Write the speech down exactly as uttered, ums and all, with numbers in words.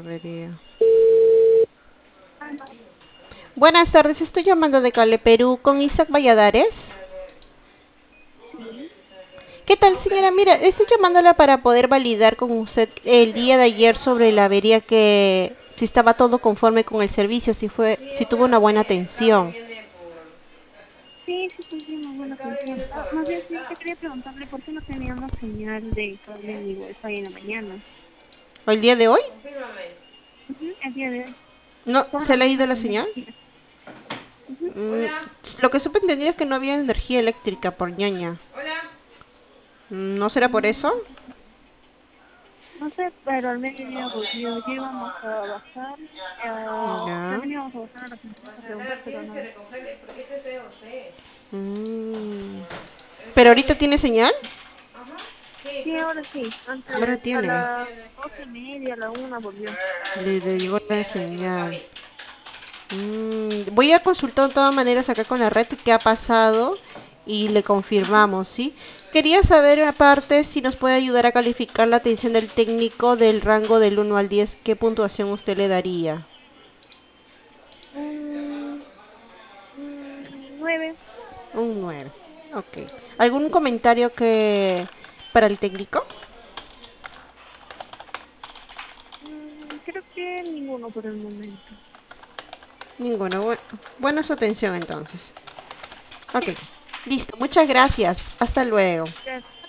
avería. Buenas tardes, estoy llamando de Cale, Perú, con Isaac Valladares. Sí, ¿Qué tal, señora? Mira, estoy llamándola para poder validar con usted el día de ayer sobre la avería que si estaba todo conforme con el servicio, si fue, si tuvo una buena atención. sí, sí tuvimos buena atención. Ah, más bien, sí, te quería preguntarle por qué no teníamos señal de cable ni wifi en la mañana. ¿O el día de hoy? Ujú, el día de hoy. No, Toda ¿se la le ha ido mañana la con señal? energía. Ujú. Mm, lo que supe entendido es que no había energía eléctrica por ñaña. Mm, ¿No será por eso? Mm, no sé, pero al mediodía volvió. Ya íbamos a bajar. Uh, Ya. también íbamos a bajar a la central a preguntar, pero nada. Mm. ¿Pero ahorita tiene señal? Sí, ahora sí. Ahora Antes, a tiene. las doce y media, a la una volvió. Le, le llegó la señal. Mm, voy a consultar de todas maneras acá con la red qué ha pasado y le Ujú. confirmamos, ¿sí? Quería saber aparte si nos puede ayudar a calificar la atención del técnico del rango del uno al diez, ¿qué puntuación usted le daría? Mm, mm, nueve. Un nueve. Ok. ¿Algún comentario que para el técnico? Mm, creo que ninguno por el momento. Ninguno. Bu- buena su atención entonces. Ok. Sí, Listo. Muchas gracias. Hasta luego. gracias.